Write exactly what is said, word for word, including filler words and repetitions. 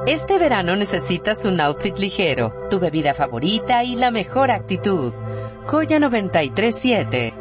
Este verano necesitas un outfit ligero, tu bebida favorita y la mejor actitud. Joya noventa y tres siete.